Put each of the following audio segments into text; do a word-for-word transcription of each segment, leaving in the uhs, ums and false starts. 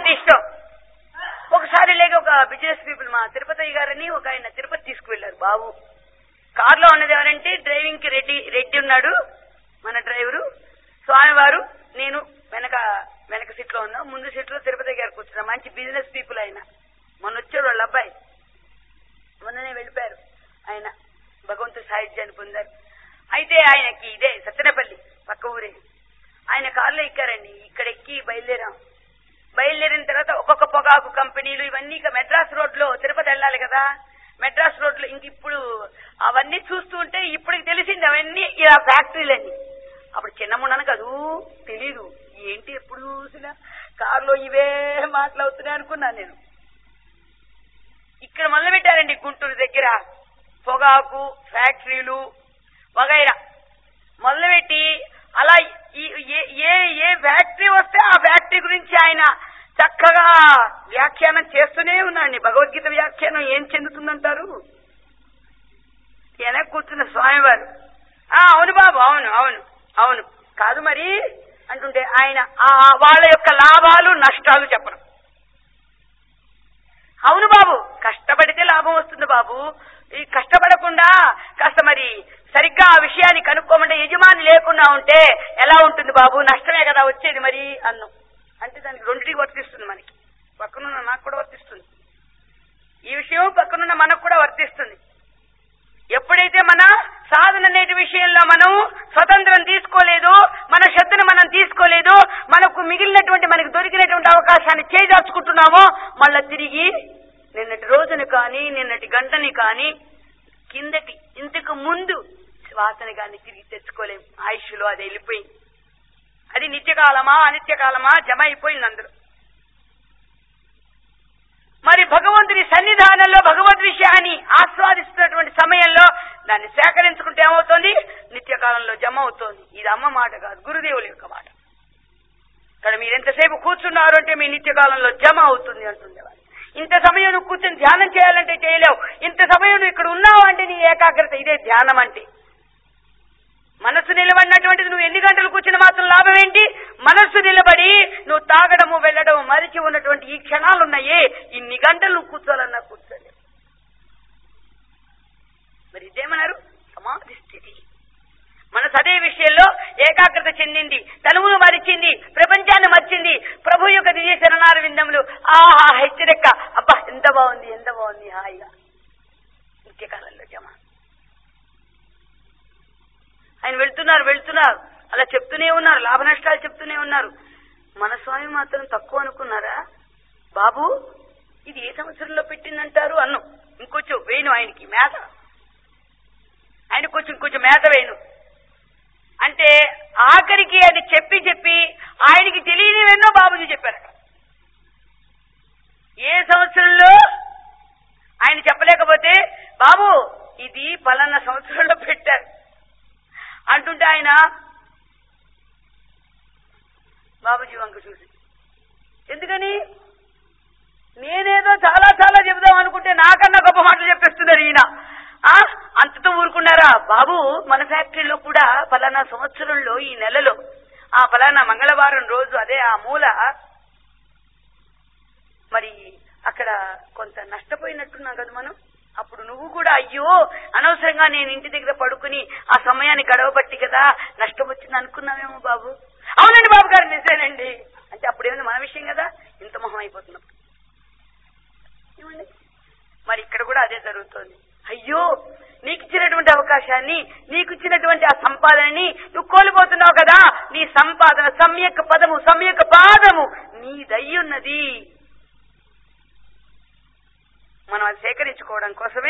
అంటే ఇష్టం. ఒకసారి లేక ఒక బిజినెస్ పీపుల్ మా తిరుపతి గారని ఒక ఆయన తిరుపతి తీసుకువెళ్లారు. బాబు కారులో ఉన్నది ఎవరంటే డ్రైవింగ్ కి రెడ్డి రెడ్డి ఉన్నాడు మన డ్రైవరు, స్వామివారు, నేను వెనక వెనక సీట్ లో ఉన్నాం. ముందు సీట్ లో తిరుపతి గారు కూర్చున్నాం. మంచి బిజినెస్ పీపుల్ ఆయన. మొన్న వచ్చాడు వాళ్ళ అబ్బాయి, మొన్ననే వెళ్ళిపోయారు ఆయన, భగవంతుడు సాహిత్యాన్ని పొందారు. అయితే ఆయనకి ఇదే సత్తెనపల్లి పక్క ఊరే. ఆయన కారులో ఎక్కారండి. ఇక్కడ ఎక్కి బయలుదేరాం. బయలుదేరిన తర్వాత ఒక్కొక్క పొగాకు కంపెనీలు ఇవన్నీ ఇక మెడ్రాస్ రోడ్ లో తిరుపతి వెళ్ళాలి కదా, మెడ్రాస్ రోడ్ లో ఇంక ఇప్పుడు అవన్నీ చూస్తూ ఉంటే ఇప్పటికి తెలిసింది అవన్నీ ఇలా ఫ్యాక్టరీలన్నీ. అప్పుడు చిన్నముండను కదూ తెలీదు, ఏంటి ఎప్పుడు చూసినా కారులో ఇవే మాట్లాడుతున్నాయి అనుకున్నాను నేను. ఇక్కడ మొదలు పెట్టారండి గుంటూరు దగ్గర పొగాకు ఫ్యాక్టరీలు వగైరా మొదలుపెట్టి అలా ఏ ఏ ఫ్యాక్టరీ వస్తే ఆ ఫ్యాక్టరీ గురించి ఆయన చక్కగా వ్యాఖ్యానం చేస్తూనే ఉన్నాండి. భగవద్గీత వ్యాఖ్యానం ఏం చెందుతుందంటారు? వెనక్కి కూర్చున్న స్వామివారు, అవును బాబు, అవును అవును అవును కాదు మరి అంటుంటే ఆయన వాళ్ళ యొక్క లాభాలు నష్టాలు చెప్పడం. అవును బాబు, కష్టపడితే లాభం వస్తుంది బాబు, ఈ కష్టపడకుండా కాస్త మరి సరిగ్గా ఆ విషయాన్ని కనుక్కోమంటే యజమాని లేకుండా ఉంటే ఎలా ఉంటుంది బాబు, నష్టమే కదా వచ్చేది మరి అన్నం. అంటే దానికి రెండింటికి వర్తిస్తుంది. మనకి పక్కనున్న నాకు కూడా వర్తిస్తుంది ఈ విషయం, పక్కనున్న మనకు కూడా వర్తిస్తుంది. ఎప్పుడైతే మన సాధన అనేటి విషయంలో మనం స్వతంత్రం తీసుకోలేదు, మన శ్రద్ధను మనం తీసుకోలేదు, మనకు మిగిలినటువంటి మనకు దొరికినటువంటి అవకాశాన్ని చేజార్చుకుంటున్నామో మళ్ళా తిరిగి నిన్నటి రోజుని కానీ నిన్నటి గంటని కానీ కిందటి ఇంతకు ముందు శ్వాసని కానీ తిరిగి తెచ్చుకోలేం. ఆయుష్లో అది వెళ్ళిపోయింది. అది నిత్యకాలమా అనిత్యకాలమా జమ అయిపోయింది అందులో. మరి భగవంతుని సన్నిధానంలో భగవద్ విషయాన్ని ఆస్వాదిస్తున్నటువంటి సమయంలో దాన్ని సేకరించుకుంటే ఏమవుతోంది? నిత్యకాలంలో జమ అవుతోంది. ఇది అమ్మ మాట కాదు, గురుదేవుల యొక్క మాట. ఇక్కడ మీరు ఎంతసేపు కూర్చున్నారు అంటే మీ నిత్యకాలంలో జమ అవుతుంది అంటుంది. ఇంత సమయం నువ్వు కూర్చొని ధ్యానం చేయాలంటే చేయలేవు. ఇంత సమయం నువ్వు ఇక్కడ ఉన్నావు అంటే నీ ఏకాగ్రత, ఇదే ధ్యానం అంటే. మనస్సు నిలబడినటువంటిది నువ్వు ఎన్ని గంటలు కూర్చుని మాత్రం లాభం ఏంటి? మనస్సు నిలబడి నువ్వు తాగడము వెళ్ళడము మరిచి ఉన్నటువంటి ఈ క్షణాలు ఉన్నాయే, ఇన్ని గంటలు నువ్వు కూర్చోవాలన్నా కూర్చోలే. మరి ఇదేమన్నారు? సమాధి స్థితి. మనసు అదే విషయంలో ఏకాగ్రత చెందింది, తనువును మరిచింది, ప్రపంచాన్ని మర్చింది. ప్రభు యొక్క దివ్య శరణార విందములు ఆహా హెచ్చరిక, అబ్బా ఎంత బాగుంది ఎంత బాగుంది హాయిగా. నిత్యకాలంలో జమ. ఆయన వెళ్తున్నారు వెళ్తున్నారు అలా చెప్తూనే ఉన్నారు, లాభ నష్టాలు చెప్తూనే ఉన్నారు. మన స్వామి మాత్రం తక్కువ అనుకున్నారా? బాబు ఇది ఏ సంవత్సరంలో పెట్టిందంటారు అన్ను. ఇంకొంచెం వేయను ఆయనకి మేత, ఆయన కొంచెం ఇంకొంచెం మేత వేయను అంటే ఆఖరికి అది చెప్పి చెప్పి ఆయనకి తెలియనివెన్నో బాబుజీ చెప్పారు. ఏ సంవత్సరంలో ఆయన చెప్పలేకపోతే బాబు ఇది పలానా సంవత్సరంలో పెట్టారు అంటుంటే ఆయన బాబుజీ వంక చూసి, ఎందుకని నేనేదో చాలా చాలా చెబుదాం అనుకుంటే నాకన్నా గొప్ప మాటలు చెప్పేస్తున్నారు ఈయన. అంతతో ఊరుకున్నారా? బాబు మన ఫ్యాక్టరీలో కూడా పలానా సంవత్సరంలో ఈ నెలలో ఆ పలానా మంగళవారం రోజు అదే ఆ మూల మరి అక్కడ కొంత నష్టపోయినట్టున్నాం కదా మనం. అప్పుడు నువ్వు కూడా అయ్యో అనవసరంగా నేను ఇంటి దగ్గర పడుకుని ఆ సమయాన్ని గడవబట్టి కదా నష్టం వచ్చింది అనుకున్నావేమో బాబు. అవునండి బాబు గారు నిజమేనండి అంటే అప్పుడేమైనా మన విషయం కదా, ఇంత మొహం అయిపోతున్నాం. ఏమండి మరి ఇక్కడ కూడా అదే జరుగుతోంది. అయ్యో నీకు ఇచ్చినటువంటి అవకాశాన్ని, నీకు ఇచ్చినటువంటి ఆ సంపాదనని నువ్వు కోల్పోతున్నావు కదా. నీ సంపాదన సమ్యక్ పదము సమ్యక్ పాదము నీదయ్యున్నది. మనం అది సేకరించుకోవడం కోసమే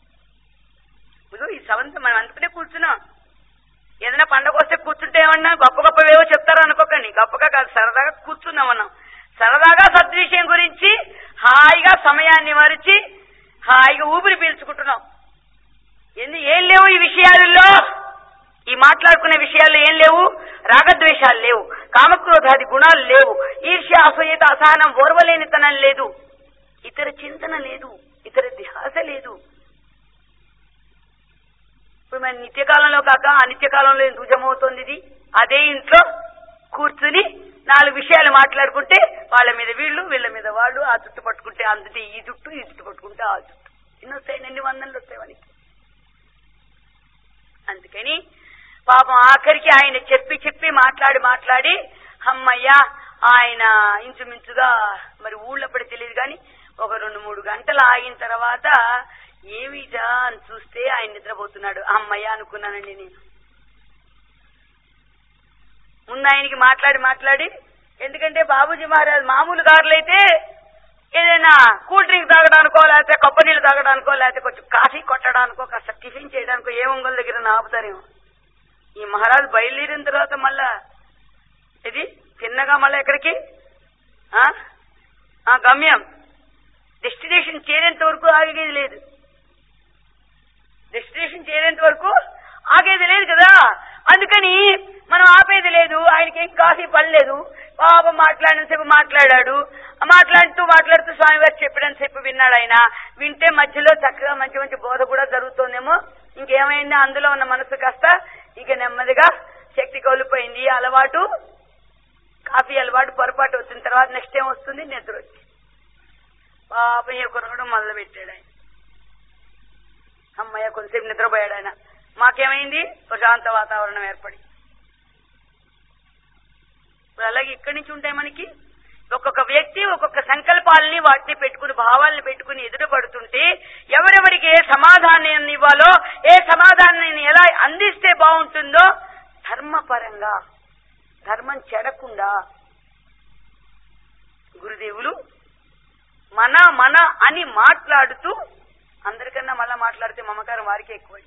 ఈ సవంతం మనం అంతనే కూర్చున్నాం. ఏదైనా పండగ వస్తే కూర్చుంటే ఏమన్నా గొప్ప గొప్పవేవో చెప్తారో అనుకోకండి. గొప్పగా కాదు, సరదాగా కూర్చున్నాం మనం. సరదాగా సద్విషయం గురించి హాయిగా సమయాన్ని మరిచి హాయిగా ఊపిరి పీల్చుకుంటున్నాం. ఎందు ఏం లేవు ఈ విషయాలలో, ఈ మాట్లాడుకునే విషయాల్లో ఏం లేవు? రాగద్వేషాలు లేవు, కామక్రోధాది గుణాలు లేవు, ఈర్ష్య అసూయత అసహనం ఓర్వలేనితనం లేదు, ఇతర చింతన లేదు, ఇతర ధ్యాస లేదు. ఇప్పుడు మన నిత్యకాలంలో కాక అనిత్యకాలంలో ఎందుకు జమ అవుతోంది ఇది? అదే ఇంట్లో కూర్చుని నాలుగు విషయాలు మాట్లాడుకుంటే వాళ్ళ మీద వీళ్ళు, వీళ్ళ మీద వాళ్ళు, ఆ జుట్టు పట్టుకుంటే అందుకే ఈ జుట్టు, ఈ జుట్టు పట్టుకుంటే ఆ జుట్టు. ఎన్ని వస్తాయి, ఎన్ని వందలు వస్తాయి వానికి. అందుకని పాపం ఆఖరికి ఆయన చెప్పి చెప్పి మాట్లాడి మాట్లాడి అమ్మయ్యా ఆయన ఇంచుమించుగా మరి ఊళ్ళో పడి తెలియదు కానీ ఒక రెండు మూడు గంటలు ఆగిన తర్వాత ఏమిటా అని చూస్తే ఆయన నిద్రపోతున్నాడు. అమ్మయ్య అనుకున్నానండి నేను. ముందు ఆయనకి మాట్లాడి మాట్లాడి, ఎందుకంటే బాబూజీ మహారాజ్ మామూలు గారులైతే ఏదైనా కూల్ డ్రింక్ తాగడానికో, లేకపోతే కొబ్బరి నీళ్ళు తాగడానికో, లేకపోతే కొంచెం కాఫీ కొట్టడానికో, కాస్త టిఫిన్ చేయడానికో ఏ ఒంగోలు దగ్గర ఆపుతారేమో. ఈ మహారాజు బయలుదేరిన తర్వాత మళ్ళా ఇది చిన్నగా మళ్ళా ఎక్కడికి గమ్యం డెస్టినేషన్ చేరేంత వరకు ఆగేది లేదు. డెస్టినేషన్ చేరేంత వరకు ఆగేది లేదు కదా. అందుకని మనం ఆపేది లేదు. ఆయనకి ఏం కాఫీ పడలేదు. పాపం మాట్లాడినంతసేపు మాట్లాడాడు. మాట్లాడుతూ మాట్లాడుతూ స్వామివారు చెప్పినంతసేపు విన్నాడు. ఆయన వింటే మధ్యలో చక్కగా మంచి మంచి బోధ కూడా జరుగుతోందేమో. ఇంకేమైంది అందులో ఉన్న మనసు కాస్త ఇక నెమ్మదిగా శక్తి కోల్పోయింది. అలవాటు కాఫీ అలవాటు పొరపాటు వచ్చిన తర్వాత నెక్స్ట్ ఏం వస్తుంది, నిద్ర వచ్చి పాపం కొనగడం మొదలు పెట్టాడు ఆయన. అమ్మయ్య కొంతసేపు నిద్రపోయాడు ఆయన. మాకేమైంది, ప్రశాంత వాతావరణం ఏర్పడి. ఇప్పుడు అలాగే ఇక్కడి నుంచి ఉంటాయి మనకి ఒక్కొక్క వ్యక్తి ఒక్కొక్క సంకల్పాలని వాటిని పెట్టుకుని భావాలను పెట్టుకుని ఎదురు పడుతుంటే ఎవరెవరికి ఏ సమాధానాన్ని ఇవ్వాలో, ఏ సమాధానాన్ని ఎలా అందిస్తే బాగుంటుందో ధర్మపరంగా ధర్మం చెడకుండా గురుదేవులు మన మన అని మాట్లాడుతూ, అందరికన్నా మళ్ళా మాట్లాడితే మమకారం వారికి ఎక్కువ.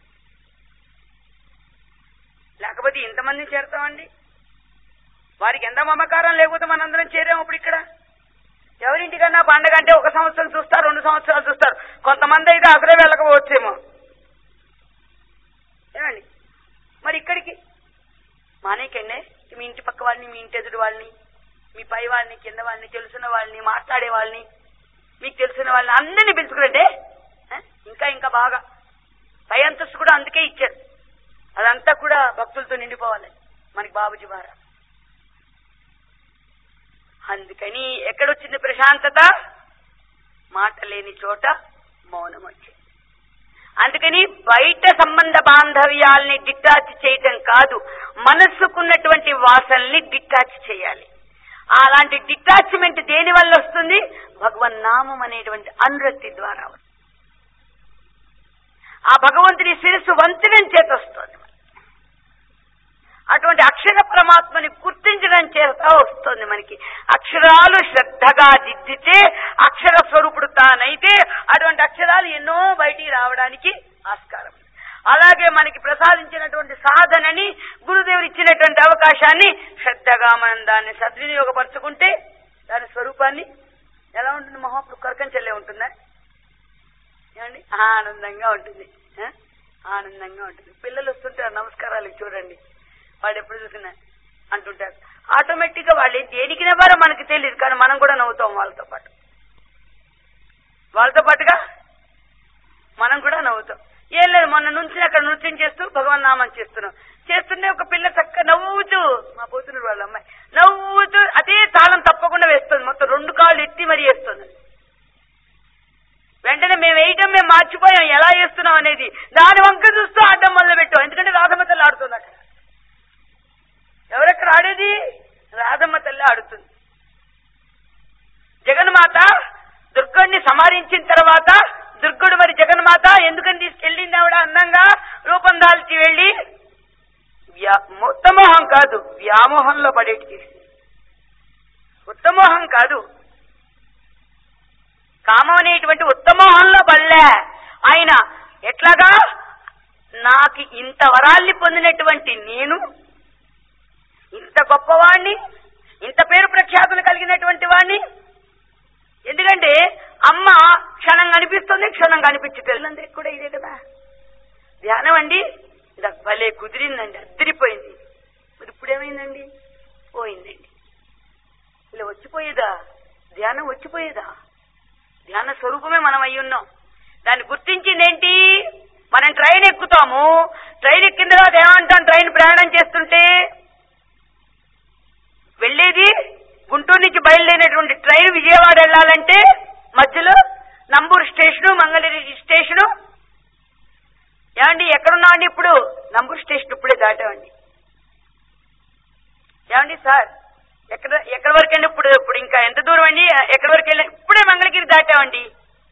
లేకపోతే ఇంతమందిని చేరుతామండి. వారికి ఎంత మమకారం లేకపోతే మనందరం చేరాము. ఇప్పుడు ఇక్కడ ఎవరింటికన్నా పండగ అంటే ఒక సంవత్సరం చూస్తారు, రెండు సంవత్సరాలు చూస్తారు. కొంతమంది అయితే అసలే వెళ్ళకపోవచ్చేమో ఏమండి. మరి ఇక్కడికి మానేకండి మీ ఇంటి పక్క వాళ్ళని, మీ ఇంటి ఎదుటి వాళ్ళని, మీ పై వాళ్ళని, కింద వాళ్ళని, తెలుసున్న వాళ్ళని, మాట్లాడే వాళ్ళని, మీకు తెలిసిన వాళ్ళని అందరినీ పిలుచుకురంటే ఇంకా ఇంకా బాగా పై అంతస్తు కూడా అందుకే ఇచ్చారు. అదంతా కూడా భక్తులతో నిండిపోవాలి మనకి బాబూజీ మహారాజ్. అందుకని ఎక్కడొచ్చింది ప్రశాంతత? మాట లేని చోట మౌనం వచ్చింది. అందుకని బయట సంబంధ బాంధవ్యాల్ని డిటాచ్ చేయటం కాదు, మనస్సుకున్నటువంటి వాసనల్ని డిటాచ్ చేయాలి. అలాంటి డిటాచ్మెంట్ దేని వల్ల వస్తుంది? భగవన్నామం అనేటువంటి అనురక్తి ద్వారా. ఆ భగవంతుడి శిరస్సు వంచడం చేత వస్తుంది. అటువంటి అక్షర పరమాత్మని గుర్తించడం చేత వస్తుంది మనకి. అక్షరాలు శ్రద్ధగా దిద్దితే అక్షర స్వరూపుడు తానైతే అటువంటి అక్షరాలు ఎన్నో బయటికి రావడానికి ఆస్కారం. అలాగే మనకి ప్రసాదించినటువంటి సాధనని, గురుదేవుడు ఇచ్చినటువంటి అవకాశాన్ని శ్రద్ధగా మనం దాన్ని సద్వినియోగపరచుకుంటే దాని స్వరూపాన్ని ఎలా ఉంటుంది? మహాపురు కరకంచెల్లే ఉంటుందా ఏమండి? ఆనందంగా ఉంటుంది, ఆనందంగా ఉంటుంది. పిల్లలు వస్తుంటారు నమస్కారాలు చూడండి, వాళ్ళు ఎప్పుడు చూసినా అంటుంటారు. ఆటోమేటిక్ గా వాళ్ళు దేనికి నవ్వారో మనకి తెలియదు, కానీ మనం కూడా నవ్వుతాం వాళ్ళతో పాటు. వాళ్ళతో పాటుగా మనం కూడా నవ్వుతాం. ఏం లేదు, మొన్న నుంచి అక్కడ నృత్యం చేస్తూ భగవన్ నామం చేస్తున్నాం. చేస్తుంటే ఒక పిల్ల చక్కగా నవ్వుతూ, మా పోతున్నారు వాళ్ళ అమ్మాయి నవ్వుతూ అదే తాళం తప్పకుండా వేస్తుంది. మొత్తం రెండు కాళ్ళు ఎత్తి మరీ వేస్తుంది. వెంటనే మేము వేయటం మేము మర్చిపోయాం ఎలా వేస్తున్నాం అనేది. దాని వంక చూస్తూ ఆడడం మొదలు పెట్టాం. ఎందుకంటే రాధమ్మ తల్లి ఆడుతుంది అక్కడ. ఎవరెక్కడ ఆడేది? రాధమ్మ తల్లి ఆడుతుంది. జగన్మాత దుర్గుడిని సంహరించిన తర్వాత దుర్గుడు మరి జగన్మాత ఎందుకని తీసుకెళ్ళింది? ఆవిడ అందంగా రూపం దాల్చి వెళ్ళి ఉత్తమోహం కాదు, వ్యామోహంలో పడేటి చేసింది. ఉత్తమోహం కాదు, కామం అనేటువంటి ఉత్తమోహంలో పడలే. ఆయన ఎట్లాగా నాకు ఇంత వరాల్ని పొందినటువంటి నేను, ఇంత గొప్పవాణ్ణి, ఇంత పేరు ప్రఖ్యాతులు కలిగినటువంటి వాణ్ణి, ఎందుకంటే అమ్మ క్షణం కనిపిస్తుంది, క్షణం కనిపించటం కూడా ఇదే కదా ధ్యానం అండి. ఇది భలే కుదిరిందండి, అద్దరిపోయింది. మరి ఇప్పుడేమైందండి? పోయిందండి. ఇలా వచ్చిపోయేదా ధ్యానం? వచ్చిపోయేదా? ధ్యాన స్వరూపమే మనం అయి ఉన్నాం. దాన్ని గుర్తించింది ఏంటి? మనం ట్రైన్ ఎక్కుతాము, ట్రైన్ ఎక్కిన తర్వాత ఏమంటాం? ట్రైన్ ప్రయాణం చేస్తుంటే వెళ్ళేది ప్రత్యేకమైనటువంటి ట్రైన్ విజయవాడ వెళ్ళాలంటే మధ్యలో నంబూరు స్టేషను, మంగళగిరి స్టేషను. ఏమండి ఎక్కడున్నామండి ఇప్పుడు? నంబూరు స్టేషన్ ఇప్పుడే దాటామండి. ఏమండి సార్ ఎక్కడ ఎక్కడి వరకు అండి? ఇప్పుడు ఇప్పుడు ఇంకా ఎంత దూరం అండి? ఎక్కడి వరకు వెళ్ళి ఇప్పుడే మంగళగిరి దాటామండి.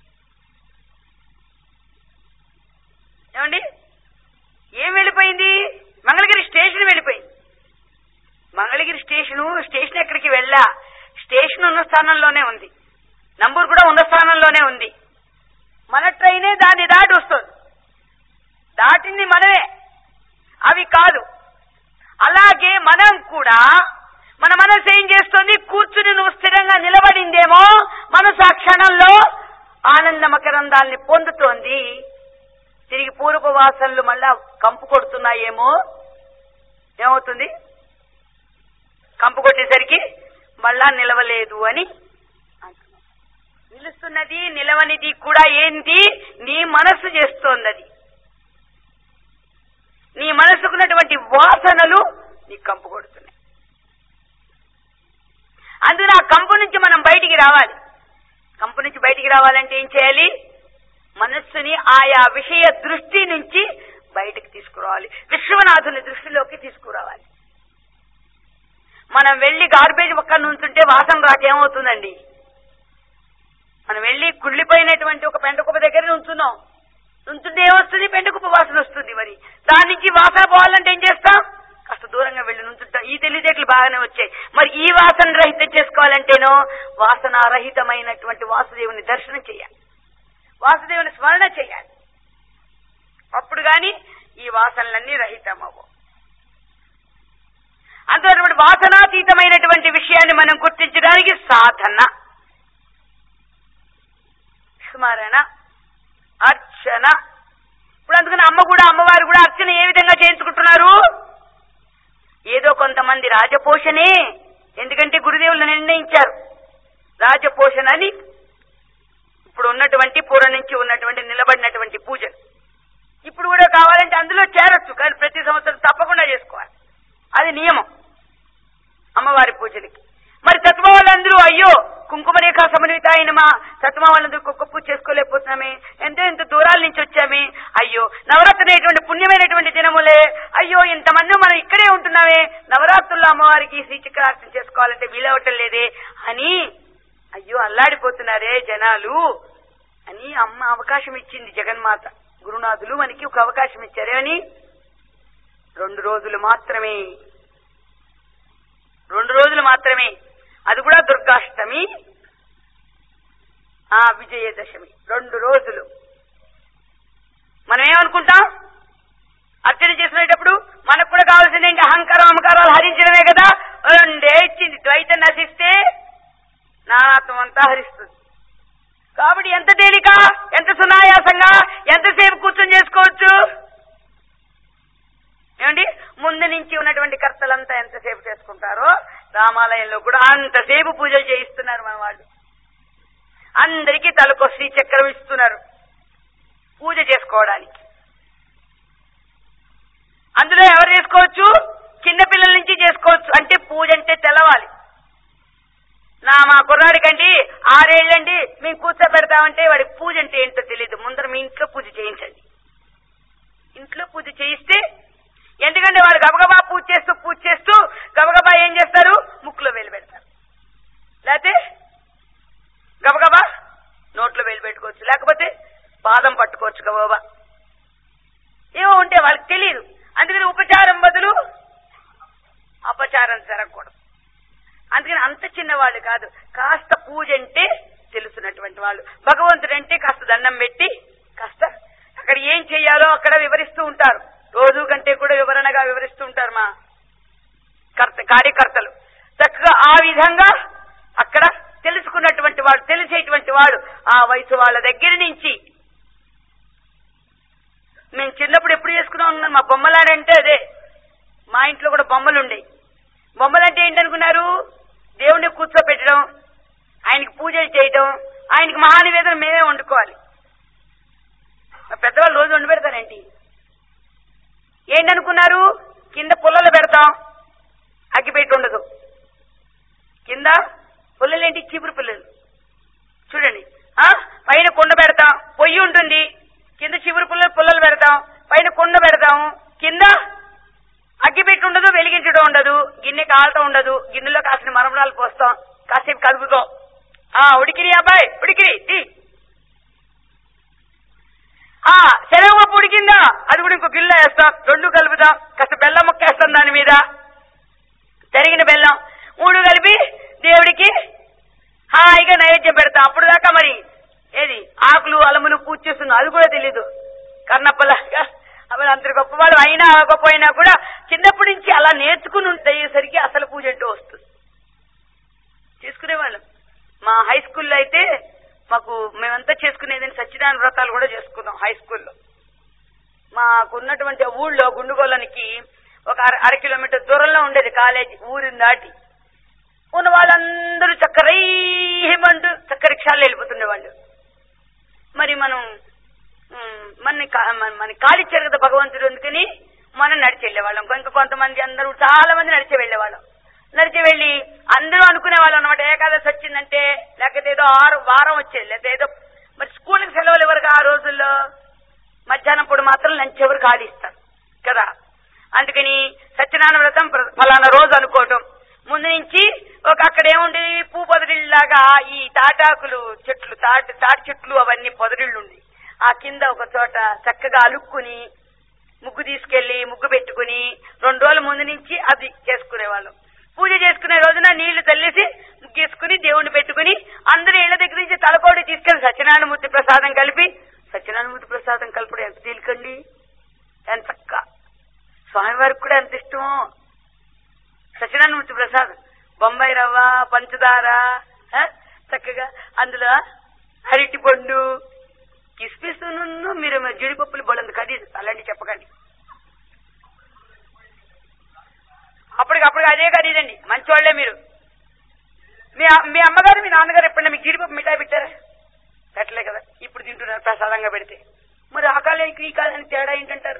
ఏమండి ఏం వెళ్ళిపోయింది? మంగళగిరి స్టేషన్ వెళ్ళిపోయింది. మంగళగిరి స్టేషను స్టేషన్ ఎక్కడికి వెళ్ళా, స్టేషన్ ఉన్న స్థానంలోనే ఉంది. నంబూరు కూడా ఉన్న స్థానంలోనే ఉంది. మన ట్రైనే దాన్ని దాటి వస్తుంది. దాటింది మనమే, అవి కాదు. అలాగే మనం కూడా మన మనసు ఏం చేస్తుంది? కూర్చుని నువ్వు స్థిరంగా నిలబడిందేమో మనసు ఆ క్షణంలో ఆనంద మకరందాల్ని పొందుతోంది. తిరిగి పూర్వపు వాసనలు మళ్ళా కంపు కొడుతున్నాయేమో. ఏమవుతుంది? కంపు కొట్టేసరికి మళ్ళా నిలవలేదు అని అంటున్నాం. నిలుస్తున్నది నిలవనిది కూడా ఏంటి? నీ మనస్సు చేస్తోంది. అది నీ మనసుకున్నటువంటి వాసనలు నీ కంపు కొడుతున్నాయి. అందులో ఆ కంపు నుంచి మనం బయటికి రావాలి. కంపు నుంచి బయటికి రావాలంటే ఏం చేయాలి? మనస్సుని ఆయా విషయ దృష్టి నుంచి బయటకు తీసుకురావాలి. విశ్వనాథుని దృష్టిలోకి తీసుకురావాలి. మనం వెళ్లి గార్బేజ్ పక్కన ఉంచుంటే వాసన రాకేమవుతుందండి? మనం వెళ్లి కుళ్ళిపోయినటువంటి ఒక పెంట కుప్ప దగ్గర ఉంచున్నాం, ఉంచుంటే ఏమొస్తుంది? పెంట కుప్ప వాసన వస్తుంది. మరి దాని నుంచి వాసన పోవాలంటే ఏం చేస్తాం? కాస్త దూరంగా వెళ్లి నుంచుంటాం. ఈ తెలివితేటలు బాగానే వచ్చాయి. మరి ఈ వాసన రహితం చేసుకోవాలంటేనో వాసనారహితమైనటువంటి వాసుదేవుని దర్శనం చేయాలి, వాసుదేవుని స్మరణ చేయాలి. అప్పుడు గాని ఈ వాసనలన్నీ రహితమవు. అందువల్ల వాసనాతీతమైనటువంటి విషయాన్ని మనం గుర్తించడానికి సాధన, స్మరణ, అర్చన. ఇప్పుడు అందుకని అమ్మ కూడా అమ్మవారు కూడా అర్చన ఏ విధంగా చేయించుకుంటున్నారు? ఏదో కొంతమంది రాజపోషణే. ఎందుకంటే గురుదేవులు నిర్ణయించారు రాజపోషణ అని. ఇప్పుడు ఉన్నటువంటి పూర్వం నుంచి ఉన్నటువంటి నిలబడినటువంటి పూజలు ఇప్పుడు కూడా కావాలంటే అందులో చేరొచ్చు, కానీ ప్రతి సంవత్సరం తప్పకుండా చేసుకోవాలి. అది నియమం అమ్మవారి పూజలకి. మరి తత్వ వాళ్ళందరూ అయ్యో కుంకుమరేఖ సమన్విత అయిన మా తత్వ వాళ్ళందరూ కుక్క పూజ చేసుకోలేకపోతున్నామే, ఎంతో ఇంత దూరాల నుంచి వచ్చామే, అయ్యో నవరాత్రి అనేటువంటి పుణ్యమైనటువంటి దినములే, అయ్యో ఇంతమంది మనం ఇక్కడే ఉంటున్నామే, నవరాత్రుల్లో అమ్మవారికి శ్రీచక్రార్చన చేసుకోవాలంటే వీలవటం లేదే అని అయ్యో అల్లాడిపోతున్నారే జనాలు అని అమ్మ అవకాశం ఇచ్చింది. జగన్మాత గురునాథులు మనకి ఒక అవకాశం ఇచ్చారే అని. రెండు రోజులు మాత్రమే, రెండు రోజులు మాత్రమే. అది కూడా దుర్గాష్టమి, ఆ విజయదశమి, రెండు రోజులు. మనం ఏమనుకుంటాం? అర్చన చేసుకునేటప్పుడు మనకు కూడా కావాల్సింది ఏంటి? అహంకారం అహంకారాలు హరించడమే కదా. రెండే ఇచ్చింది. ద్వైతం నశిస్తే నానాత్వం అంతా హరిస్తుంది. కాబట్టి ఎంత తేలిక, ఎంత సునాయాసంగా, ఎంతసేపు కూర్చొని చేసుకోవచ్చు. ఏమండి ముందు నుంచి ఉన్నటువంటి కర్తలంతా ఎంతసేపు చేసుకుంటారో రామాలయంలో కూడా అంతసేపు పూజలు చేయిస్తున్నారు మన వాళ్ళు. అందరికీ తలకో శ్రీచక్రం ఇస్తున్నారు పూజ చేసుకోవడానికి. అందులో ఎవరు చేసుకోవచ్చు? చిన్నపిల్లల నుంచి చేసుకోవచ్చు. అంటే పూజ అంటే తెలవాలి. నా మా కుర్రాడికండి ఆరేళ్లండి మేము కూర్చోబెడతామంటే వాడికి పూజ అంటే ఏంటో తెలియదు. ముందర మీ ఇంట్లో పూజ చేయించండి. ఇంట్లో పూజ చేయిస్తే, ఎందుకంటే వాడు గబగబా పూజ చేస్తూ పూజ చేస్తూ గబగబా ఏం చేస్తారు? ముక్కులో వేలు పెడతారు, లేకపోతే గబగబా నోట్లో వేలు పెట్టుకోవచ్చు, లేకపోతే పాదం పట్టుకోవచ్చు గబగబా. ఏమో ఉంటే వాళ్ళకి తెలియదు. అందుకని ఉపచారం బదులు అపచారం జరగకూడదు. అందుకని అంత చిన్నవాళ్ళు కాదు, కాస్త పూజ అంటే తెలుసున్నటువంటి వాళ్ళు, భగవంతుడంటే కాస్త దండం పెట్టి కాస్త అక్కడ ఏం చెయ్యాలో అక్కడ వివరిస్తూ ఉంటారు. రోజు కంటే కూడా వివరణగా వివరిస్తూ ఉంటారు మా కర్త కార్యకర్తలు. చక్కగా ఆ విధంగా అక్కడ తెలుసుకున్నటువంటి వాడు, తెలిసేటువంటి వాడు ఆ వయసు వాళ్ళ దగ్గర నుంచి. మేము చిన్నప్పుడు ఎప్పుడు చేసుకున్నాం ఉన్నాం, మా బొమ్మలాడంటే అదే. మా ఇంట్లో కూడా బొమ్మలు ఉండేవి. బొమ్మలంటే ఏంటనుకున్నారు? దేవుణ్ణి కూర్చోపెట్టడం, ఆయనకి పూజలు చేయడం, ఆయనకి మహానివేదన మేమే వండుకోవాలి. పెద్దవాళ్ళు రోజు వండి పెడతారేంటి? ఏంటనుకున్నారు? కింద పుల్లలు పెడతాం, అగ్గిపెట్టి ఉండదు. కింద పుల్లలు ఏంటి? చీపురు పుల్లలు. చూడండి, ఆ పైన కుండ పెడతాం, పొయ్యి ఉంటుంది, కింద చీపురు పుల్లలు పుల్లలు పెడతాం, పైన కుండ పెడతాం, కింద అగ్గిపెట్టి ఉండదు, వెలిగించడం ఉండదు, గిన్నె కాలుతూ ఉండదు, గిన్నెలో కాసిన మరమరాలు పోస్తాం, కాసేపు కలుపుతాం. ఆ ఉడికిరి అబ్బాయి ఉడికిరి. ఆ శనగపప్పు ఉడికిందా, అది కూడా ఇంకో గిన్నెలో వేస్తాం, రెండు కలుపుతాం, కాస్త బెల్లం ముక్క వేస్తాం దాని మీద, తరిగిన బెల్లం, మూడు కలిపి దేవుడికి హాయిగా నైవేద్యం పెడతాం. అప్పుడు దాకా మరి ఏది ఆకులు అలములు పూజ చేస్తున్నాం అది కూడా తెలీదు. కన్నప్పలాగా అవి అంత గొప్పవాళ్ళు అయినా అవ్వకపోయినా కూడా చిన్నప్పటి నుంచి అలా నేర్చుకుని అయ్యేసరికి అసలు పూజ అంటూ వస్తుంది. చేసుకునేవాళ్ళం. మా హై స్కూల్లో అయితే మాకు మేమంతా చేసుకునేదని సత్యనారాయణ వ్రతాలు కూడా చేసుకున్నాం హై స్కూల్లో. మాకున్నటువంటి ఊళ్ళో గుండుగోళానికి ఒక అర అర కిలోమీటర్ దూరంలో ఉండేది కాలేజీ. ఊరిని దాటి ఉన్న వాళ్ళందరూ చక్కరైమంటూ చక్క రిక్షాల్లో వెళ్ళిపోతుండేవాళ్ళు. మరి మనం మన మన కాలిచ్చారు కదా భగవంతుడు, అందుకని మనం నడిచి వెళ్ళేవాళ్ళం. ఇంకా కొంతమంది అందరూ చాలా మంది నడిచి వెళ్ళేవాళ్ళం. నడిచి వెళ్ళి అందరూ అనుకునేవాళ్ళం అనమాట, ఏకాదశి వచ్చిందంటే లేకపోతే ఏదో ఆరు వారం వచ్చేది, లేకపోతే ఏదో మరి స్కూల్కి సెలవులు ఎవరికి ఆ రోజుల్లో మధ్యాహ్నం పూట మాత్రం లంచ్ ఎవరు ఖాళీ ఇస్తారు కదా. అందుకని సత్యనారాయణ వ్రతం ఫలానా రోజు అనుకోవటం. ముందు నుంచి ఒక అక్కడ ఏముండేవి పూ పొదరిల్లాగా ఈ తాటాకులు చెట్లు తాటి తాటి చెట్లు అవన్నీ పొదరిళ్ళు ఉండి ఆ కింద ఒక చోట చక్కగా అలుక్కుని ముగ్గు తీసుకెళ్లి ముగ్గు పెట్టుకుని రెండు రోజుల ముందు నుంచి అది చేసుకునేవాళ్ళం. పూజ చేసుకునే రోజున నీళ్లు తల్లేసి ముగ్గేసుకుని దేవుణ్ణి పెట్టుకుని అందరూ ఇళ్ల దగ్గర నుంచి తలకోడి తీసుకెళ్లి సత్యనారాయణమూర్తి ప్రసాదం కలిపి, సత్యనారాయణమూర్తి ప్రసాదం కలపడం ఎంత తేలికండి, ఎంత చక్క. స్వామివారికి కూడా ఎంత ఇష్టమో సత్యనారాయణమూర్తి ప్రసాదం. బొంబాయి రవ్వ, పంచదార, చక్కగా అందులో అరటి పండు, కిస్మిస్, మీరు జీడిపప్పులు బోలంది ఖరీదు, అలాంటివి చెప్పకండి. అప్పటికప్పుడు అదే ఖరీదండి, మంచివాళ్లే మీరు. మీ మీ అమ్మగారు మీ నాన్నగారు ఎప్పుడైనా మీకు జీడిపప్పు మిఠాయి పెట్టారా? పెట్టలే కదా. ఇప్పుడు తింటున్నారు ప్రసాదంగా పెడితే. మరి ఆ కాలానికి ఈ కాలానికి తేడా ఏంటంటారు?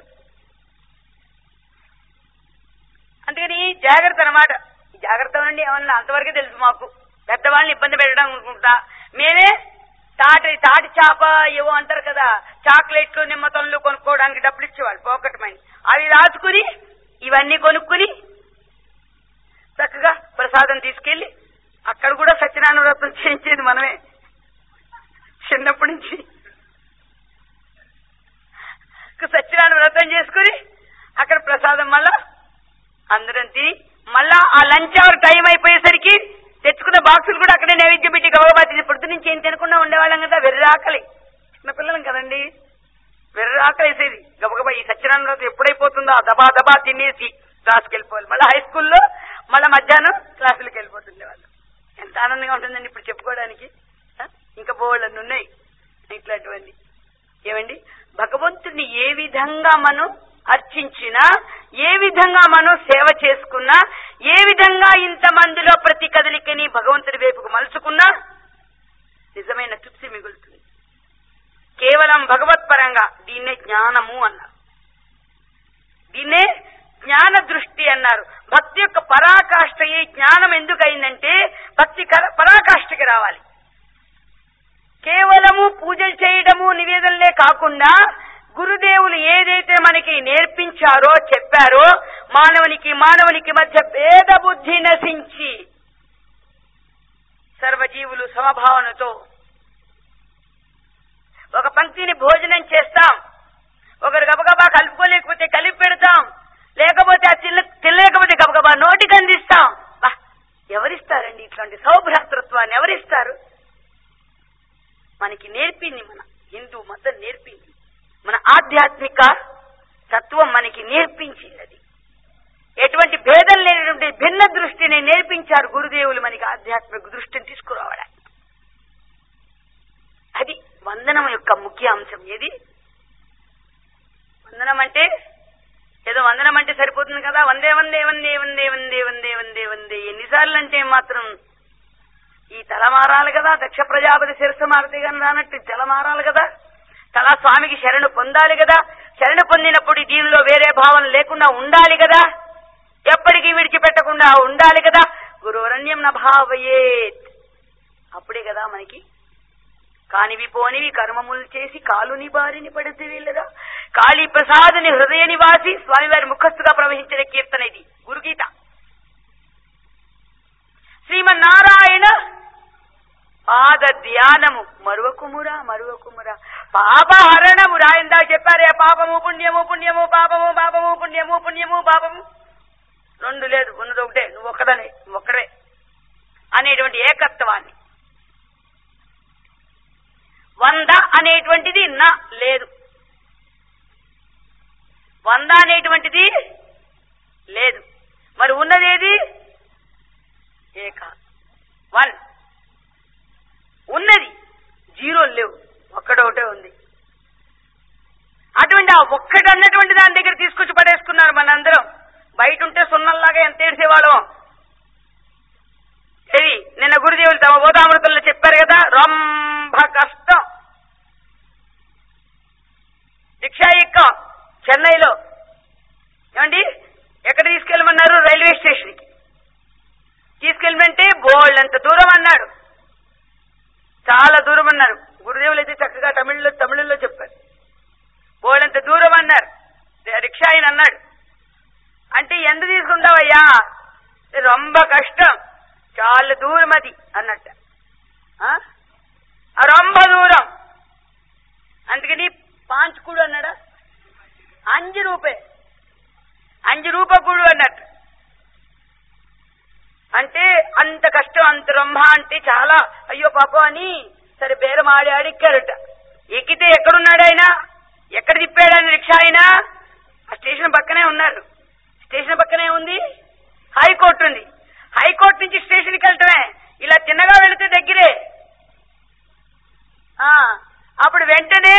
అందుకని జాగ్రత్త అన్నమాట. జాగ్రత్త అండి ఏమన్నా అంతవరకే తెలుసు మాకు. పెద్దవాళ్ళని ఇబ్బంది పెట్టడం అనుకుంటా మేమే తాటి తాటి చేప ఏవో అంటారు కదా, చాక్లెట్లు నిమ్మతంలు కొనుక్కోవడానికి డబ్బులు ఇచ్చేవాళ్ళు పాకెట్ మనీ, అవి రాసుకుని ఇవన్నీ కొనుక్కుని చక్కగా ప్రసాదం తీసుకెళ్లి అక్కడ కూడా సత్యనారాయణ వ్రతం చేయించేది మనమే చిన్నప్పటి నుంచి. సత్యనారాయణ వ్రతం చేసుకుని అక్కడ ప్రసాదం మళ్ళా అందరం తిని మళ్ళా ఆ లంచ్ అవర్ టైం అయిపోయేసరికి తెచ్చుకున్న బాక్సులు కూడా అక్కడే నైవేద్యం పెట్టి గబగబా తిని పొద్దు నుంచి ఏం తినకుండా ఉండేవాళ్ళం కదా. వెర్రాకలి, చిన్నపిల్లలం కదండి, వెర్రాకలి వేసేది. గబగబా ఈ సత్యనారాయణ వ్రతం ఎప్పుడైపోతుందో ఆ దబా దబా తినేసి క్లాస్కి వెళ్ళిపోవాలి. మళ్ళీ హై స్కూల్లో మళ్ళీ మధ్యాహ్నం క్లాసులకు వెళ్ళిపోతుండేవాళ్ళు. ఎంత ఆనందంగా ఉంటుందండి ఇప్పుడు చెప్పుకోవడానికి. ఇంకా బోళ్ళన్ని ఉన్నాయి ఇట్లాంటివన్నీ. ఏమండి, భగవంతుడిని ఏ విధంగా మనం అర్చించినా, ఏ విధంగా మనం సేవ చేసుకున్నా, ఏ విధంగా ఇంతమందిలో ప్రతి కదలికని భగవంతుడి వైపుకు మలుచుకున్నా నిజమైన తృప్తి మిగులుతుంది. కేవలం భగవత్పరంగా దీన్నే జ్ఞానము అన్నారు, దీన్నే జ్ఞాన దృష్టి అన్నారు. భక్తి యొక్క పరాకాష్ఠయే జ్ఞానం. ఎందుకు అయిందంటే భక్తి పరాకాష్ఠకి రావాలి. కేవలము పూజలు చేయడము నివేదనలే కాకుండా గురుదేవులు ఏదైతే మనకి నేర్పించారో చెప్పారో, మానవునికి మానవునికి మధ్య భేద బుద్ధి నశించి సర్వజీవులు సమభావనతో ఒక పంక్తిని భోజనం చేస్తాం, ఒకరు గబగబా కలుపుకోలేకపోతే కలిపి పెడతాం, లేకపోతే ఆ తిల్ల తినలేకపోతే గబగబా నోటికి అందిస్తాం. ఎవరిస్తారండి ఇట్లాంటి సౌభ్రాతృత్వాన్ని? ఎవరిస్తారు? మనకి నేర్పింది మన హిందూ మతం నేర్పింది, మన ఆధ్యాత్మిక తత్వం మనకి నేర్పించింది. అది ఎటువంటి భేదం లేనటువంటి భిన్న దృష్టిని నేర్పించారు గురుదేవులు మనకి, ఆధ్యాత్మిక దృష్టిని తీసుకురావడానికి. అది వందనం యొక్క ముఖ్య అంశం. ఏది వందనం అంటే ఏదో వందనం అంటే సరిపోతుంది కదా, వందే వందే వందే వందే వందే వందే వందే వందే ఎన్నిసార్లు అంటే మాత్రం ఈ తల మారాలి కదా. దక్ష ప్రజాపతి శిరస్సు మారితే కానీ రానట్టు తల మారాలి కదా, తలా స్వామికి శరణు పొందాలి కదా. శరణు పొందినప్పుడు దీనిలో వేరే భావన లేకుండా ఉండాలి కదా, ఎప్పటికీ విడిచిపెట్టకుండా ఉండాలి కదా. గురువరణ్యం న భావయేత్, అప్పుడే కదా మనకి కానివి పోనివి కర్మములు చేసి కాలుని బారిని పడితే వీళ్ళదా కాళీ ప్రసాదుని హృదయ నివాసి స్వామివారి ముఖస్థుగా ప్రవహించిన కీర్తన ఇది గురుగీత. శ్రీమన్నారాయణ పాద ధ్యానము మరువకుమురా మరువకుమురా పాపహరణము రాయందా చెప్పారే పాపము పుణ్యము పుణ్యము పాపము పాపము పుణ్యము పుణ్యము పాపము రెండు లేదు ఉన్నది ఒకటే నువ్వు ఒక్కడనే నువ్వు ఒక్కడే అనేటువంటి ఏకత్వాన్ని. వంద అనేటువంటిది నా లేదు, వంద అనేటువంటిది లేదు, మరి ఉన్నదేది ఏక వన్ ఉన్నది, జీరోలు లేవు, ఒక్కడొకటే ఉంది. అటువంటి ఆ ఒక్కటి అన్నటువంటి దాని దగ్గర తీసుకొచ్చి పడేసుకున్నారు మనందరం. బయట ఉంటే సున్నల్లాగా ఎంత ఏడ్చేవాళ్ళం. ఇది నిన్న గురుదేవులు తమ బోధామృతంలో చెప్పారు కదా, రొంబ కష్టం రిక్షా ఎక్కాం చెన్నైలో. ఏమండి ఎక్కడ తీసుకెళ్ళమన్నారు? రైల్వే స్టేషన్కి తీసుకెళ్ళమంటే బోల్డ్ అంత దూరం అన్నాడు, చాలా దూరం అన్నారు. గురుదేవులు అయితే చక్కగా తమిళ్లో తమిళంలో చెప్పారు. బోల్డ్ అంత దూరం అన్నారు. రిక్షా ఆయన అన్నాడు, అంటే ఎంత తీసుకుంటావయ్యా? రొంబ కష్టం, చాలా దూరం అది అన్నట్ట. రొంబ దూరం అందుకని పాంచుకూడు అన్నాడా? అంజు రూపాయ అంజు రూపకూడు అన్నట్టు. అంటే అంత కష్టం, అంత రొంబ అంటే చాలా అయ్యో పాపం అని సరే బేరం ఆడి ఆడిక్కారట. ఎక్కితే ఎక్కడున్నాడు ఆయన, ఎక్కడ తిప్పాడు ఆయన రిక్షా ఆయన? ఆ స్టేషన్ పక్కనే ఉన్నారు. స్టేషన్ పక్కనే ఉంది హైకోర్టు ఉంది. హైకోర్టు నుంచి స్టేషన్కి వెళ్ళటమే, ఇలా చిన్నగా వెళితే దగ్గరే. అప్పుడు వెంటనే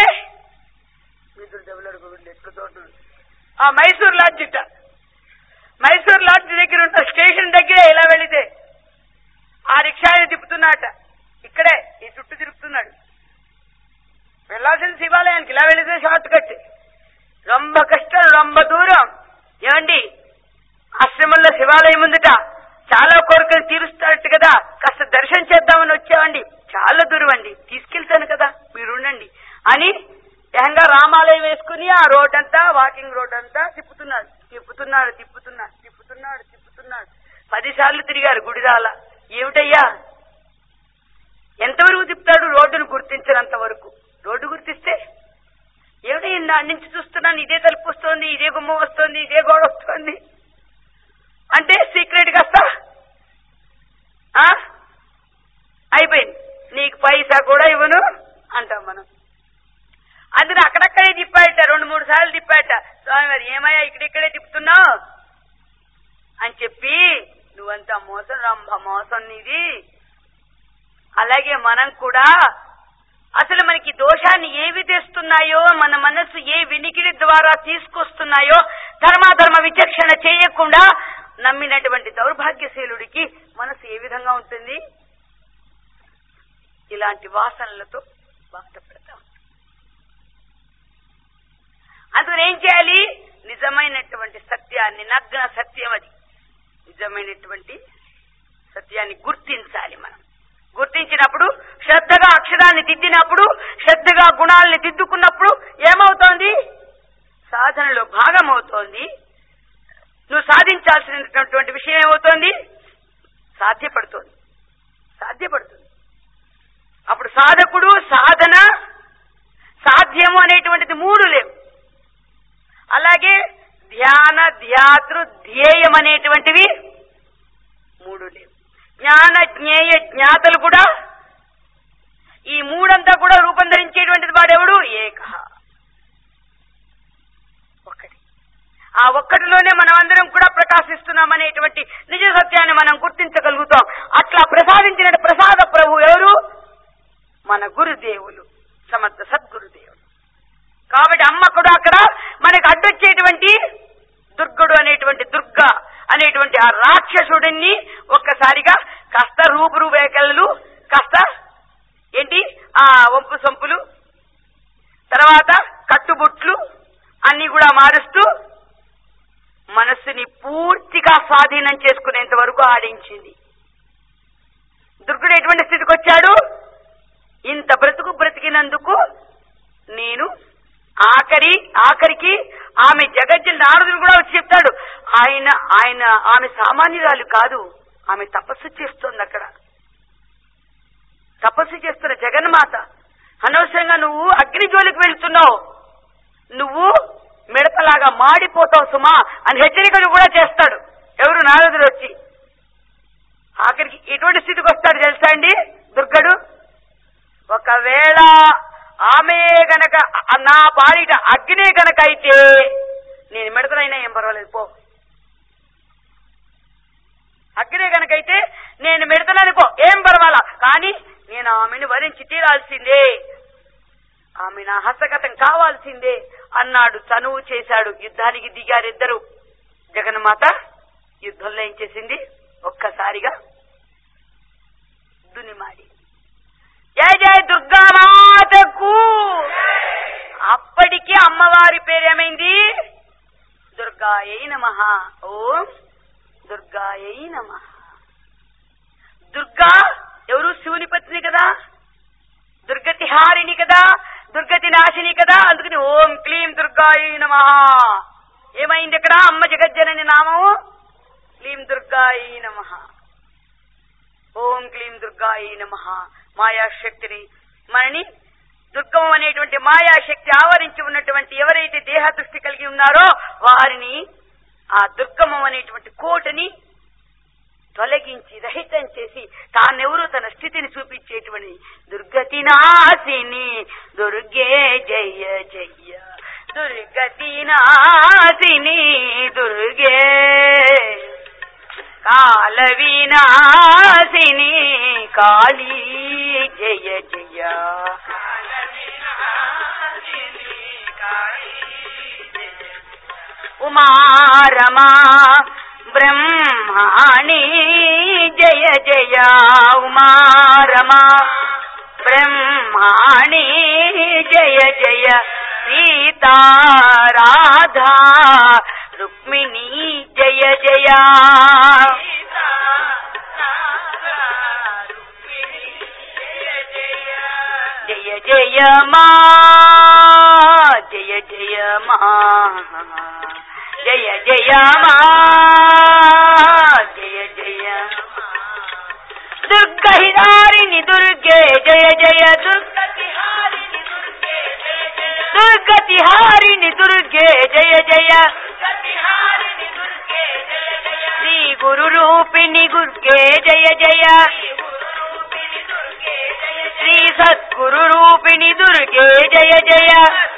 ఆ మైసూర్ లాడ్జ్ ఇట్ట మైసూర్ లాడ్జ్ దగ్గర ఉన్న స్టేషన్ దగ్గరే ఇలా వెళితే ఆ రిక్షాని తిప్పుతున్నాట. ఇక్కడే ఈ చుట్టూ తిరుగుతున్నాడు. వెళ్లాల్సిన శివాలయానికి ఇలా వెళితే షార్ట్ కట్. రొంబ కష్టం, రొంబ దూరం. ఏమండి ఆశ్రమంలో శివాలయం ఉందిట, చాలా కోరికలు తీరుస్తారట్టు కదా, కాస్త దర్శనం చేద్దామని వచ్చామండి. చాలా దూరం అండి, తీసుకెళ్తాను కదా మీరు ఉండండి అని ఏకంగా రామాలయం వేసుకుని ఆ రోడ్ అంతా వాకింగ్ రోడ్ అంతా తిప్పుతున్నాడు తిప్పుతున్నాడు తిప్పుతున్నాడు తిప్పుతున్నాడు తిప్పుతున్నాడు పదిసార్లు తిరిగారు గుడిదాల. ఏమిటయ్యా ఎంతవరకు తిప్పుతాడు? రోడ్డును గుర్తించినంత వరకు. రోడ్డు గుర్తిస్తే ఏమిటయ్యా నా నుంచి చూస్తున్నాను, ఇదే తలుపు వస్తోంది, ఇదే గుమ్మ వస్తోంది, ఇదే గోడ వస్తోంది అంటే సీక్రెట్ కాస్తా అయిపోయింది, నీకు పైసా కూడా ఇవ్వను అంటాం మనం. అందులో అక్కడక్కడే తిప్పాట, రెండు మూడు సార్లు తిప్పాట. స్వామి మరి ఏమయ్యా ఇక్కడిక్కడే తిప్పుతున్నావు అని చెప్పి, నువ్వంతా మోసం రంభ మోసం నీది. అలాగే మనం కూడా అసలు మనకి దోషాన్ని ఏవి తెస్తున్నాయో, మన మనస్సు ఏ వినికిడి ద్వారా తీసుకొస్తున్నాయో ధర్మాధర్మ విచక్షణ చేయకుండా నమ్మినటువంటి దౌర్భాగ్యశీలుడికి మనసు ఏ విధంగా ఉంటుంది? ఇలాంటి వాసనలతో బాధపడతా ఉంటుంది. అందుకని ఏం చేయాలి? నిజమైనటువంటి సత్యాన్ని, నగ్న సత్యం అది, నిజమైనటువంటి సత్యాన్ని గుర్తించాలి. మనం గుర్తించినప్పుడు, శ్రద్ధగా అక్షరాన్ని దిద్దినప్పుడు, శ్రద్ధగా గుణాలని దిద్దుకున్నప్పుడు ఏమవుతోంది? సాధనలో భాగమవుతోంది. నువ్వు సాధించాల్సినటువంటి విషయం ఏమవుతోంది? సాధ్యపడుతోంది సాధ్యపడుతుంది అప్పుడు సాధకుడు, సాధన, సాధ్యము అనేటువంటిది మూడు లేవు. అలాగే ధ్యాన, ధ్యాతృ, ధ్యేయం అనేటువంటివి మూడు లేవు. జ్ఞాన, జ్ఞేయ, జ్ఞాతలు కూడా ఈ మూడంతా కూడా రూపొందరించేటువంటిది వాడెవడు? ఏక. ఒక్కటి. ఆ ఒక్కటిలోనే మనం అందరం కూడా ప్రకాశిస్తున్నాం అనేటువంటి నిజ సత్యాన్ని మనం గుర్తించగలుగుతాం. అట్లా ప్రసాదించిన ప్రసాద ప్రభు ఎవరు? మన గురుదేవులు, సమర్థ సద్గురుదేవులు. కాబట్టి అమ్మ కూడా అక్కడ మనకు అడ్డొచ్చేటువంటి దుర్గుడు అనేటువంటి దుర్గ అనేటువంటి ఆ రాక్షసుడిని ఒక్కసారిగా కాస్త రూపురూపేకలు, కాస్త ఏంటి ఆ వంపు సొంపులు, తర్వాత కట్టుబుట్లు అన్ని కూడా మారుస్తూ మనస్సుని పూర్తిగా స్వాధీనం చేసుకునేంత వరకు ఆడించింది. దుర్గుడు ఎటువంటి స్థితికి వచ్చాడు? ఇంత బ్రతుకు బ్రతికినందుకు నేను ఆఖరి ఆఖరికి ఆమె జగజ్జన నారదుడు కూడా వచ్చి చెప్తాడు, ఆయన ఆయన ఆమె సామాన్యురాలు కాదు, ఆమె తపస్సు చేస్తోంది. అక్కడ తపస్సు చేస్తున్న జగన్మాత. అనవసరంగా నువ్వు అగ్ని జోలికి వెళ్తున్నావు, నువ్వు మిడతలాగా మాడిపోతావు సుమా అని హెచ్చరికలు కూడా చేస్తాడు. ఎవరు? నారదుడు వచ్చి. ఆఖరికి ఎటువంటి స్థితికి వస్తాడు తెలుసా అండి దుర్గడు? ఒకవేళ ఆమె గనక నా పాలిట అగ్నే గనక అయితే నేను మిడతలైనా ఏం పర్వాలేదు పో. అగ్నే గనకైతే నేను మిడతలనుకో ఏం పర్వాలా, కానీ నేను ఆమెను వరించి తీరాల్సిందే, ఆమె నా హస్తగతం కావాల్సిందే అన్నాడు. చనువు చేశాడు. యుద్ధానికి దిగారిద్దరు. జగన్మాత యుద్ధంలో ఏం చేసింది? ఒక్కసారిగా దునిమాడి జయ జయ దుర్గామాతకు. అప్పటికే అమ్మవారి పేరేమైంది? దుర్గాయై నమః. ఓం దుర్గాయై నమః. దుర్గా ఎవరు? శివుని పత్ని కదా, దుర్గతి హారిణి కదా, దుర్గతి నాశిని కదా. అందుకని ఓం క్లీం దుర్గాయై నమః. ఏమైంది ఇక్కడ? అమ్మ జగజ్జనని నామము క్లీం దుర్గాయై నమః. ఓం క్లీం దుర్గాయై నమః. మాయాశక్తిని మనని దుర్గం అనేటువంటి మాయాశక్తి ఆవరించి ఉన్నటువంటి ఎవరైతే దేహ దృష్టి కలిగి ఉన్నారో వారిని ఆ దుర్గమం అనేటువంటి కోటని తొలగించి రహితం చేసి తానెవరు తన స్థితిని చూపించేటువంటి దుర్గతి నాశిని దుర్గే జయ జయ దుర్గతి నాశిని దుర్గే కాల వినాశిని కాళీ జయ జయ ఉమారమా బ్రహ్మాణి జయ జయ ఉమారమా బ్రహ్మాణి జయ జయ సీతా రాధా రుక్మిణీ జయ జయ జయ జయ మా జయ జయ మా జయ జయ మా జయ జయ దుర్గహిదారిణి దుర్గే జయ జయ దుర్గతిహారిణి దుర్గే జయ జయ దుర్గతిహారిణి దుర్గే జయ జయ శ్రీ గురు రూపిణి దుర్గే జయ జయ శ్రీ సద్గురు రూపిణి దుర్గే జయ జయ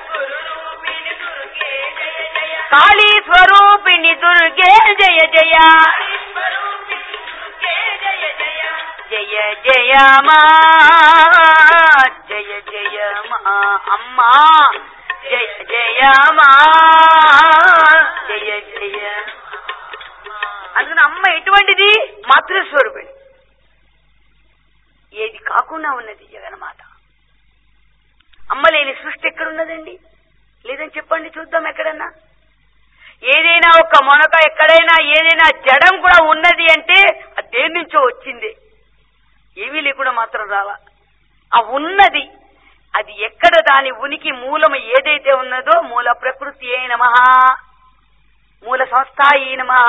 కాళీ స్వరూపిణి దుర్గే జయ జయ జయ జయ మా జయ జయ మా అమ్మా జయ జయ మా జయ జయ. అందుకని అమ్మ ఎటువంటిది? మాతృస్వరూపిణి. ఏది కాకుండా ఉన్నది జగన్మాత. అమ్మ లేని సృష్టి ఎక్కడున్నదండి? లేదని చెప్పండి చూద్దాం ఎక్కడన్నా. ఏదైనా ఒక మొనక ఎక్కడైనా ఏదైనా జడం కూడా ఉన్నది అంటే అది దేని నుంచో వచ్చింది, ఏమీ లేకుండా మాత్రం రావా. ఆ ఉన్నది అది ఎక్కడ దాని ఉనికి మూలము ఏదైతే ఉన్నదో మూల ప్రకృతి ఏ నమః, మూల సంస్థాయి నమః.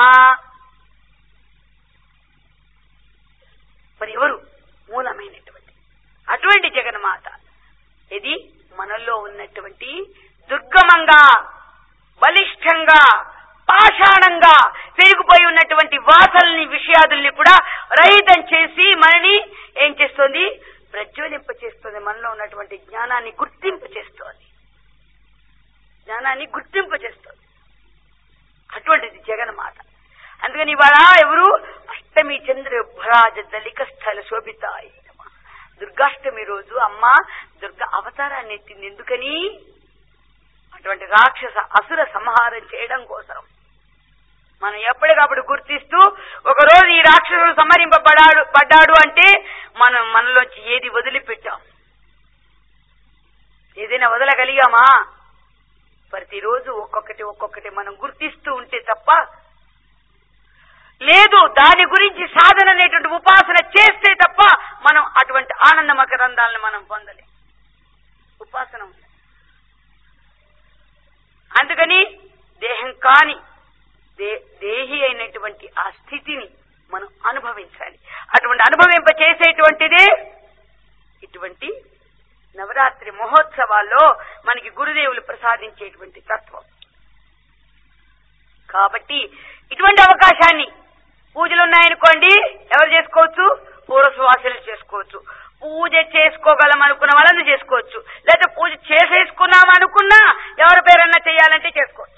మరి ఎవరు మూలమైనటువంటి అటువంటి జగన్మాత ఇది మనలో ఉన్నటువంటి దుర్గమంగా బలిష్టంగా పాషాణంగా పెరిగిపోయి ఉన్నటువంటి వాసనల్ని విషయాదుల్ని కూడా రహితం చేసి మనని ఏం చేస్తుంది? ప్రజ్వలింప చేస్తుంది. మనలో ఉన్నటువంటి జ్ఞానాన్ని గుర్తింపు చేస్తుంది, జ్ఞానాన్ని గుర్తింపు చేస్తుంది. అటువంటిది జగన్మాత. అందుకని ఇవాళ ఎవరు? అష్టమి చంద్ర భరాజ దళిక స్థల శోభితాయి దుర్గాష్టమి రోజు అమ్మ దుర్గ అవతారాన్ని ఎత్తింది. ఎందుకని? అటువంటి రాక్షస అసుర సంహారం చేయడం కోసం. మనం ఎప్పటికప్పుడు గుర్తిస్తూ ఒకరోజు ఈ రాక్షసుడు సంహరింపబడాడు పడ్డాడు అంటే మనం మనలోంచి ఏది వదిలిపెట్టాం? ఏదైనా వదలగలిగామా? ప్రతిరోజు ఒక్కొక్కటి ఒక్కొక్కటి మనం గుర్తిస్తూ ఉంటే తప్ప లేదు. దాని గురించి సాధన అనేటువంటి ఉపాసన చేస్తే తప్ప ఫలాలను మనం పొందలేం. ఉపాసన ఉంది. అందుకని దేహం కాని దే దేహి అయినటువంటి ఆ స్థితిని మనం అనుభవించాలి. అటువంటి అనుభవింప చేసేటువంటిదే ఇటువంటి నవరాత్రి మహోత్సవాల్లో మనకి గురుదేవులు ప్రసాదించేటువంటి తత్వం. కాబట్టి ఇటువంటి అవకాశాన్ని, పూజలు ఉన్నాయనుకోండి ఎవరు చేసుకోవచ్చు? పూర్వసువాసులు చేసుకోవచ్చు. పూజ చేసుకోగలం అనుకున్న వాళ్ళని చేసుకోవచ్చు. లేదా పూజ చేసేసుకున్నాం అనుకున్నా ఎవరి పేరన్నా చేయాలంటే చేసుకోవచ్చు.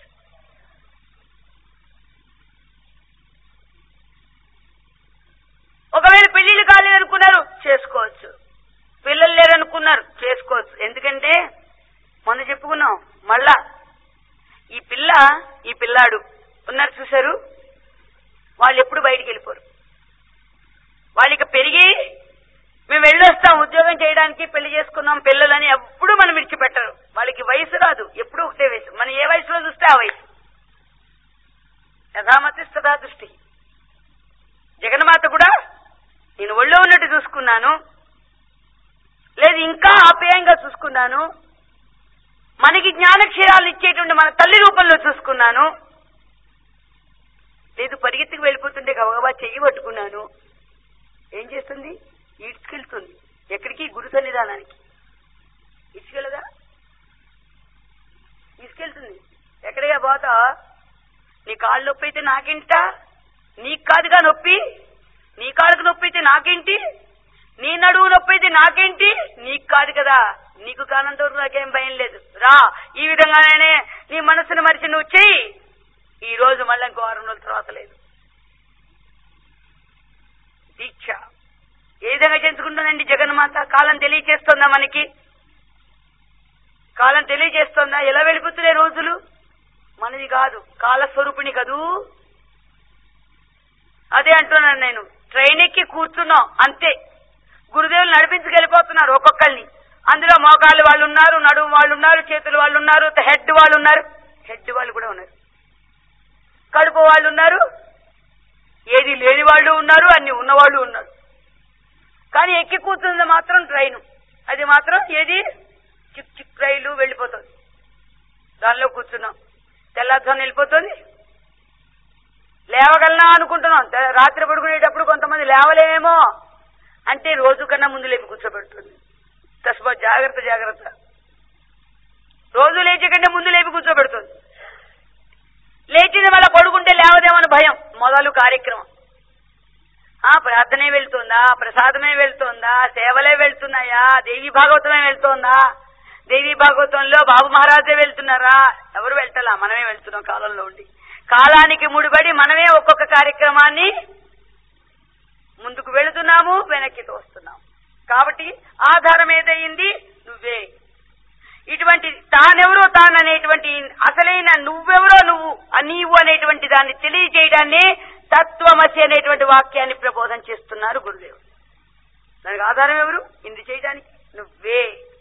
ఒకవేళ పెళ్లిళ్ళు కాలేదనుకున్నారు చేసుకోవచ్చు. పిల్లలు లేరనుకున్నారు చేసుకోవచ్చు. ఎందుకంటే మొన్న చెప్పుకున్నాం, మళ్ళా ఈ పిల్ల ఈ పిల్లాడు ఉన్నారు చూశారు, వాళ్ళు ఎప్పుడు బయటికి వెళ్ళిపోరు. వాళ్ళకి పెరిగి మేము వెళ్ళొస్తాం ఉద్యోగం చేయడానికి, పెళ్లి చేసుకున్నాం పిల్లలని ఎప్పుడు మనం విడిచిపెట్టరు. వాళ్ళకి వయసు రాదు, ఎప్పుడు ఒకటే వయసు. మనం ఏ వయసులో చూస్తే ఆ వయసు. యథామతి సదా దృష్టి. జగన్మాత కూడా నేను ఒళ్ళో ఉన్నట్టు చూసుకున్నాను, లేదు ఇంకా ఆప్యాయంగా చూసుకున్నాను, మనకి జ్ఞానక్షీరాలు ఇచ్చేటువంటి మన తల్లి రూపంలో చూసుకున్నాను, లేదు పరిగెత్తుకు వెళ్ళిపోతుంటే గబగబా చెయ్యి పట్టుకున్నాను. ఏం చేస్తుంది? ఈడ్చుకెళ్తుంది. ఎక్కడికి? గురు సన్నిధానానికి. ఇసుకెళ్ళదా? తీసుకెళ్తుంది. ఎక్కడిగా పోతా? నీ కాళ్ళు నొప్పి అయితే నాకేంటా? నీకు కాదుగా నొప్పి. నీ కాళ్ళకు నొప్పి అయితే నాకేంటి? నీ నడువు నొప్పి అయితే నాకేంటి? నీకు కాదు కదా. నీకు కానంత వరకు నాకేం భయం లేదు. రా, ఈ విధంగానే నీ మనసును మరిచి నువ్వు చెయ్యి. ఈ రోజు మళ్ళీ ఇంకో వారం రోజుల తర్వాత లేదు. దీక్ష ఏ విధంగా చేయించుకుంటుందండి జగన్మాత? కాలం తెలియచేస్తుందా మనకి? కాలం తెలియజేస్తుందా? ఎలా వెళ్ళిపోతున్నాయి రోజులు? మనది కాదు, కాలస్వరూపిణి కదూ. అదే అంటున్నాను నేను. ట్రైన్ ఎక్కి కూర్చున్నాం అంతే, గురుదేవులు నడిపించుకెళ్ళిపోతున్నారు ఒక్కొక్కరిని. అందులో మోకాళ్ళు వాళ్ళు ఉన్నారు, నడుము వాళ్ళు ఉన్నారు, చేతులు వాళ్ళు ఉన్నారు, హెడ్ వాళ్ళు ఉన్నారు, హెడ్ వాళ్ళు కూడా ఉన్నారు, కడుపు వాళ్ళు ఉన్నారు, ఏది లేని వాళ్ళు ఉన్నారు, అన్ని ఉన్నవాళ్ళు ఉన్నారు. కానీ ఎక్కి కూర్చున్నది మాత్రం ట్రైను. అది మాత్రం ఏది చిక్ చిక్ రైలు వెళ్ళిపోతుంది. దానిలో కూర్చున్నాం, తెల్లారుజామున వెళ్ళిపోతుంది. లేవగలనా అనుకుంటున్నాం. రాత్రి పడుకునేటప్పుడు కొంతమంది లేవలేమో అంటే రోజు కన్నా ముందు లేపి కూర్చోబెడుతుంది. తస్మా జాగ్రత్త జాగ్రత్త. రోజు లేచే కంటే ముందు లేపి కూర్చోబెడుతుంది. లేచింది మళ్ళా పడుకుంటే లేవదేమని భయం. మొదలు కార్యక్రమం. ఆ ప్రార్థనే వెళ్తుందా, ప్రసాదమే వెళ్తుందా, సేవలే వెళ్తున్నాయా, దేవీ భాగవతమే వెళ్తోందా? దేవీ భాగవతంలో బాబు మహారాజే వెళ్తున్నారా? ఎవరు వెళ్తలా, మనమే వెళ్తున్నాం కాలంలో ఉండి. కాలానికి ముడిపడి మనమే ఒక్కొక్క కార్యక్రమాన్ని ముందుకు వెళుతున్నాము, వెనక్కి తోస్తున్నాము. కాబట్టి ఆధారం ఏదయింది? నువ్వే. ఇటువంటి తానెవరో తాననేటువంటి అసలైన నువ్వెవరో నువ్వు నీవు అనేటువంటి దాన్ని తెలియజేయడాన్ని తత్వమసి అనేటువంటి వాక్యాన్ని ప్రబోధం చేస్తున్నారు గురుదేవుడు. దానికి ఆధారం ఎవరు? ఇంది చేయడానికి నువ్వే.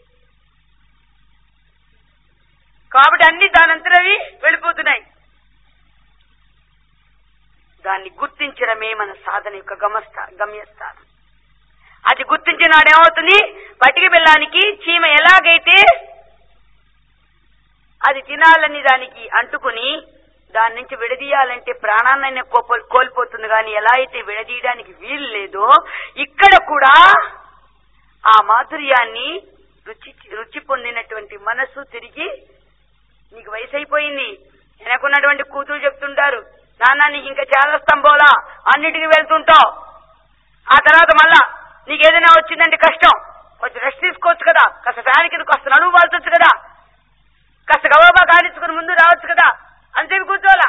కాబట్టి అన్ని దానంతరవి వెళ్ళిపోతున్నాయి. దాన్ని గుర్తించడమే మన సాధన యొక్క గమస్థా గమ్యస్థానం. అది గుర్తించినాడేమవుతుంది? పటికి బెల్లానికి చీమ ఎలాగైతే అది తినాలని దానికి అంటుకుని దాని నుంచి విడదీయాలంటే ప్రాణాన్నైనా కోల్పోతుంది, కానీ ఎలా అయితే విడదీయడానికి వీలు లేదో ఇక్కడ కూడా ఆ మాధుర్యాన్ని రుచి రుచి పొందినటువంటి మనసు తిరిగి నీకు వయసు అయిపోయింది. వెనకున్నటువంటి కూతురు చెప్తుంటారు, నాన్న నీకు ఇంకా చాలా స్తంభోలా, అన్నిటికీ వెళ్తుంటావు, ఆ తర్వాత మళ్ళా నీకేదైనా వచ్చిందంటే కష్టం, కొంచెం రెస్ట్ తీసుకోవచ్చు కదా, కాస్త ఫ్యాన్ కింద కాస్త నడువు వాల్చొచ్చు కదా, కాస్త గబాబా కానిచ్చుకుని ముందు రావచ్చు కదా అని చెప్పి కూర్చోవాలా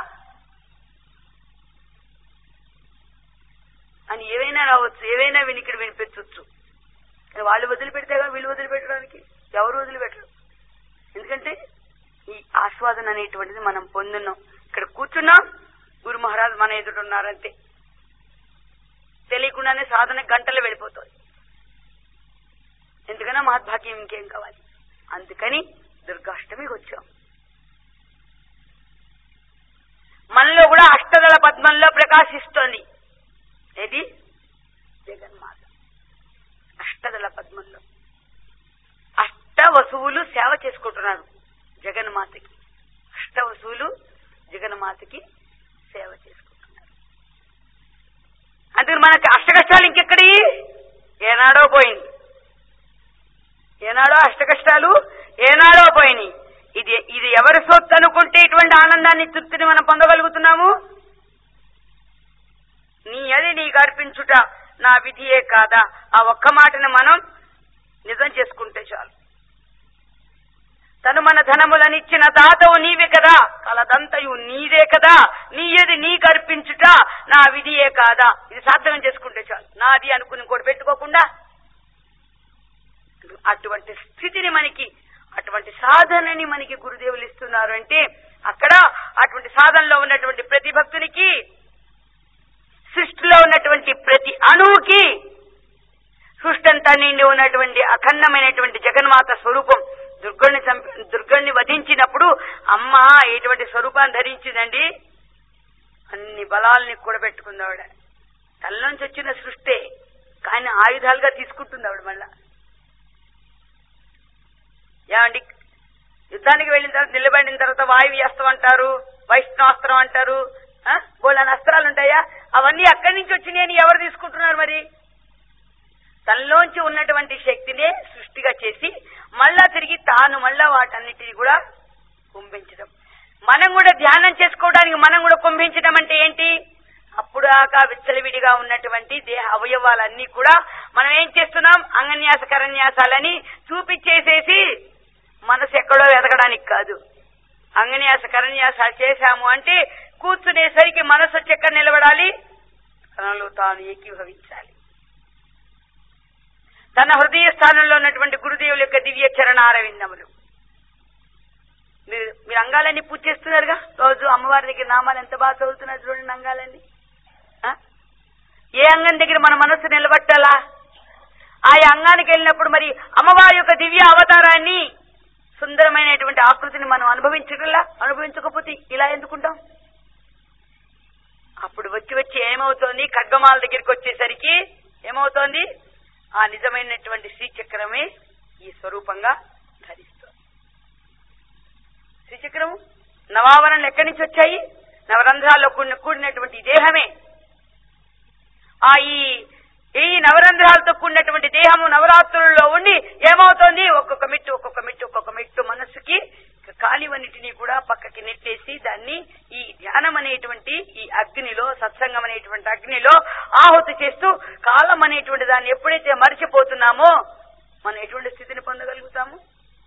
అని ఏవైనా రావచ్చు, ఏవైనా వినికిడి వినిపించవచ్చు. వాళ్ళు వదిలిపెడితేగా వీళ్ళు వదిలిపెట్టడానికి ఎవరు వదిలిపెట్టరు. ఎందుకంటే ఈ ఆస్వాదన అనేటువంటిది మనం పొందున్నాం. ఇక్కడ కూర్చున్నాం, గురు మహారాజ్ మన ఎదురున్నారంతే. తెలియకుండానే సాధన గంటలు వెళ్ళిపోతుంది. ఎందుకన్నా మహద్భాగ్యం ఇంకేం కావాలి. అందుకని దుర్గాష్టమికి వచ్చాం. మనలో కూడా అష్టదళ పద్మంలో ప్రకాశిస్తోంది. ఏది? జగన్మాత అష్టదళ పద్మంలో. చేసుకుంటున్నారు జగన్మాతకి. అష్టవసులు జగన్మాతకి సేవ చేసుకుంటున్నారు. అందుకని మనకి అష్ట కష్టాలు ఇంకెక్కడి ఏనాడో పోయింది. ఏనాడో అష్ట కష్టాలు ఏనాడో పోయినాయి. ఇది ఇది ఎవరి సొత్తు అనుకుంటే ఇటువంటి ఆనందాన్ని తృప్తిని మనం పొందగలుగుతున్నాము? నీ అది నీకు అర్పించుట నా విధియే కాదా, ఆ ఒక్క మాటను మనం నిజం చేసుకుంటే చాలు. తను మన ధనములనిచ్చిన దాతవు నీవే కదా, కలదంతయు నీదే కదా, నీయది నీకు అర్పించుట నా విధియే కాదా, ఇది సార్థకం చేసుకుంటే చాలు. నాది అనుకుని ఇంకోటి పెట్టుకోకుండా అటువంటి స్థితిని మనకి, అటువంటి సాధనని మనకి గురుదేవులు ఇస్తున్నారు. అంటే అక్కడ అటువంటి సాధనలో ఉన్నటువంటి ప్రతి భక్తునికి, సృష్టిలో ఉన్నటువంటి ప్రతి అణువుకి, సృష్టంతా నిండి ఉన్నటువంటి అఖండమైనటువంటి జగన్మాత స్వరూపం దుర్గని దుర్గని వధించినప్పుడు అమ్మ ఎటువంటి స్వరూపాన్ని ధరించిందండి? అన్ని బలాల్ని కూడబెట్టుకుంది ఆవిడ. తల్లోంచి వచ్చిన సృష్టే, కానీ ఆయుధాలుగా తీసుకుంటుంది ఆవిడ. మళ్ళా ఏమండి, యుద్ధానికి వెళ్ళిన తర్వాత నిలబడిన తర్వాత వాయువ్యాస్త్రం అంటారు, వైష్ణవాస్త్రం అంటారు, బోళ్ళని అస్త్రాలు ఉంటాయా? అవన్నీ అక్కడి నుంచి వచ్చినాయని ఎవరు తీసుకుంటున్నారు? మరి తనలోంచి ఉన్నటువంటి శక్తినే సృష్టిగా చేసి మళ్ళా తిరిగి తాను మళ్ళా వాటన్నిటిని కూడా కుంభించడం. మనం కూడా ధ్యానం చేసుకోవడానికి మనం కూడా కుంభించడం అంటే ఏంటి? అప్పుడు దాకా విచ్చలవిడిగా ఉన్నటువంటి దేహ అవయవాలన్నీ కూడా మనం ఏం చేస్తున్నాం? అంగన్యాస కరన్యాసాలని చూపించేసేసి మనసు ఎక్కడో ఎదగడానికి కాదు. అంగన్యాస కరన్యాసాలు చేశాము అంటే కూర్చునేసరికి మనసు వచ్చి ఎక్కడ నిలబడాలి? తనలో తాను ఏకీభవించాలి. తన హృదయ స్థానంలో ఉన్నటువంటి గురుదేవుల యొక్క దివ్య చరణారవిందములు. మీరు మీరు అంగాలన్నీ పూజ చేస్తున్నారుగా రోజు. అమ్మవారి దగ్గర నామాలు ఎంత బాగా చదువుతున్నారు చూడండి అంగాలన్నీ. ఏ అంగం దగ్గర మన మనస్సు నిలబట్టాలా? ఆయా అంగానికి వెళ్ళినప్పుడు మరి అమ్మవారి యొక్క దివ్య అవతారాన్ని, సుందరమైనటువంటి ఆకృతిని మనం అనుభవించగల అనుభవించకపోతే ఇలా ఎందుకుంటాం? అప్పుడు వచ్చి వచ్చి ఏమవుతోంది? ఖడ్గమాల దగ్గరికి వచ్చేసరికి ఏమవుతోంది? ఆ నిజమైనటువంటి శ్రీచక్రమే ఈ స్వరూపంగా ధరిస్తుంది. శ్రీచక్రము నవావరణలు ఎక్కడి నుంచి వచ్చాయి? నవరంధ్రాల్లో కూడినటువంటి దేహమే. ఆ ఈ ఈ నవరంధ్రాలతో కూడినటువంటి దేహము నవరాత్రుల్లో ఉండి ఏమవుతోంది? ఒక్కొక్క మెట్టు ఒక్కొక్క మెట్టు ఒక్కొక్క మెట్టు మనస్సుకి కాలివన్నిటినీ కూడా పక్కకి నెట్టేసి దాన్ని ఈ ధ్యానం అనేటువంటి ఈ అగ్నిలో, సత్సంగం అనేటువంటి అగ్నిలో ఆహుతి చేస్తూ కాలం అనేటువంటి దాన్ని ఎప్పుడైతే మరిచిపోతున్నామో మనం ఎటువంటి స్థితిని పొందగలుగుతాము?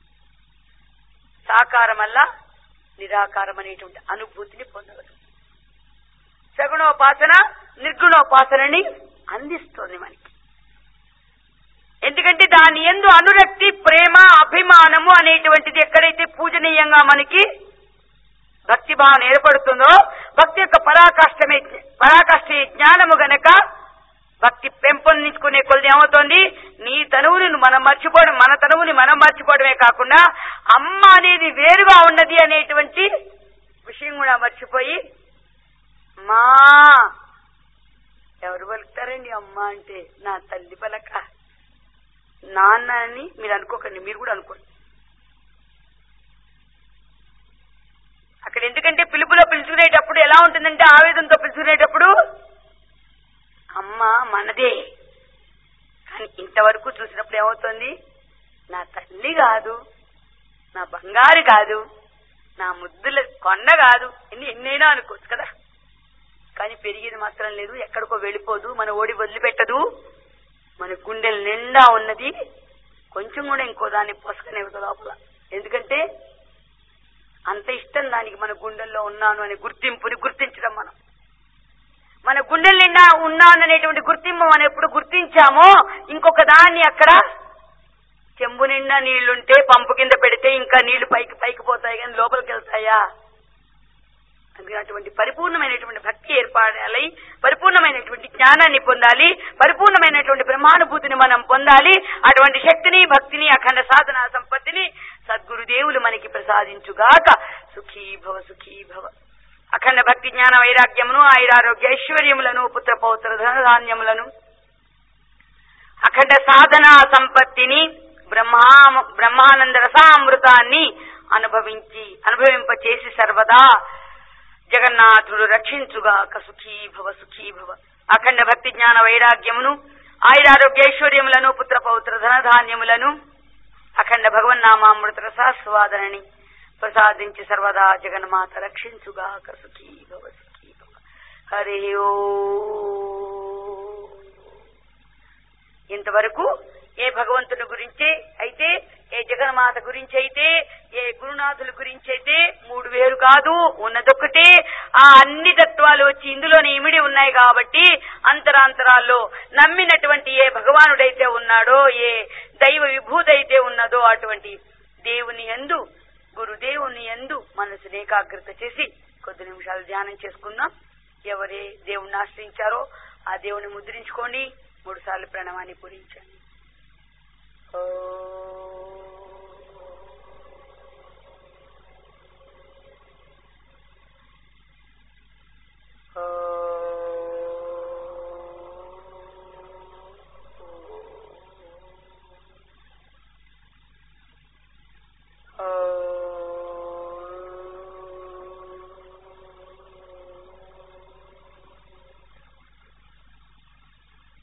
సాకారం వల్ల నిరాకారం అనేటువంటి అనుభూతిని పొందగలుగుతాం. సగుణోపాసన నిర్గుణోపాసనని అందిస్తోంది మనకి. ఎందుకంటే దాని యందు అనురక్తి, ప్రేమ, అభిమానము అనేటువంటిది ఎక్కడైతే పూజనీయంగా మనకి భక్తి భావన ఏర్పడుతుందో, భక్తి యొక్క పరాకాష్ఠమే పరాకాష్ఠ జ్ఞానము గనక భక్తి పెంపొందించుకునే కొద్ది ఏమవుతోంది? నీ తనువుని మనం మర్చిపోవడం, మన తనువుని మనం మర్చిపోవడమే కాకుండా అమ్మ అనేది వేరుగా ఉన్నది అనేటువంటి విషయం కూడా మర్చిపోయి, మా ఎవరు పలుకుతారండి అమ్మ అంటే? నా తల్లి పలక, నాన్న అని మీరు అనుకోకండి, మీరు కూడా అనుకోండి. అక్కడ ఎందుకంటే పిలుపులో పిలుచుకునేటప్పుడు ఎలా ఉంటుందంటే, ఆవేదనతో పిలుచుకునేటప్పుడు అమ్మ మనదే. కానీ ఇంతవరకు చూసినప్పుడు ఏమవుతుంది? నా తల్లి కాదు, నా బంగారు కాదు, నా ముద్దుల కొండ కాదు, ఎన్ని ఎన్నైనా అనుకోవచ్చు కదా. కానీ పెరిగేది మాత్రం లేదు, ఎక్కడికో వెళ్ళిపోదు, మన ఓడి వదిలిపెట్టదు, మన గుండెల నిండా ఉన్నది. కొంచెం కూడా ఇంకో దాన్ని పొసకనేవుతుంది లోపల. ఎందుకంటే అంత ఇష్టం దానికి మన గుండెల్లో ఉన్నాను అనే గుర్తింపుని గుర్తించడం. మనం మన గుండెల నిండా ఉన్నాను అనేటువంటి గుర్తింపు మనం ఎప్పుడు గుర్తించామో, ఇంకొక దాన్ని అక్కడ చెంబు నిండా నీళ్లుంటే పంపు కింద పెడితే ఇంకా నీళ్లు పైకి పైకి పోతాయి కానీ లోపలికి వెళ్తాయా? అటువంటి పరిపూర్ణమైనటువంటి భక్తి ఏర్పడాలి, పరిపూర్ణమైనటువంటి జ్ఞానాన్ని పొందాలి, పరిపూర్ణమైనటువంటి బ్రహ్మానుభూతిని మనం పొందాలి. అటువంటి శక్తిని, భక్తిని, అఖండ సాధన సంపత్తిని సద్గురుదేవులు మనకి ప్రసాదించుగాక. సుఖీ భవ సుఖీ భవ. అఖండ భక్తి జ్ఞాన వైరాగ్యమును, ఆయురారోగ్య ఐశ్వర్యములను, పుత్ర పౌత్ర ధనధాన్యములను, అఖండ సాధన సంపత్తిని, బ్రహ్మా బ్రహ్మానంద రసామృతాన్ని అనుభవించి అనుభవింపచేసి సర్వదా జగన్నాథుడు రక్షించుగాక. సుఖీ భవ సుఖీ భవ. అఖండ భక్తి జ్ఞాన వైరాగ్యమును ఆయురారోగ్యైశ్వర్యములను పుత్ర పౌత్ర ధనధాన్యములను అఖండ భగవన్నామామృత రసాస్వాదనని ప్రసాదించి సర్వదా జగన్మాత రక్షించుగాక. సుఖీ భవ సుఖీ భవ. హరి ఓ. ఇంతవరకు ఏ భగవంతుని గురించే అయితే, ఏ జగన్మాత గురించి అయితే, ఏ గురునాథుల గురించి అయితే మూడు వేరు కాదు, ఉన్నదొక్కటే. ఆ అన్ని తత్వాలు వచ్చి ఇందులోనే ఇమిడి ఉన్నాయి కాబట్టి అంతరాంతరాల్లో నమ్మినటువంటి ఏ భగవానుడైతే ఉన్నాడో, ఏ దైవ విభూతి అయితే ఉన్నదో అటువంటి దేవుని యందు, గురుదేవుని యందు మనసుని ఏకాగ్రత చేసి కొద్ది నిమిషాలు ధ్యానం చేసుకుందాం. ఎవరే దేవుణ్ణి ఆశ్రయించారో ఆ దేవుని ముద్రించుకోండి. మూడు సార్లు ప్రణవాన్ని పూరించండి. ఓ